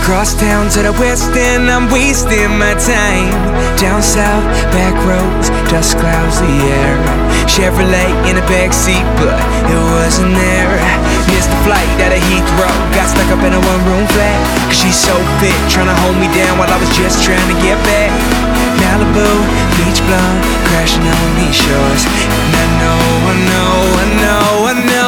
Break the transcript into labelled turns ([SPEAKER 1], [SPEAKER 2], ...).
[SPEAKER 1] Cross town to the west end, I'm wasting my time. Down south, back roads, dust clouds the air. Chevrolet in the backseat, but it wasn't there. Missed the flight out of Heathrow, got stuck up in a one-room flat. Cause she's so fit, tryna hold me down while I was just trying to get back. Malibu, beach blonde, crashing on these shores. And I know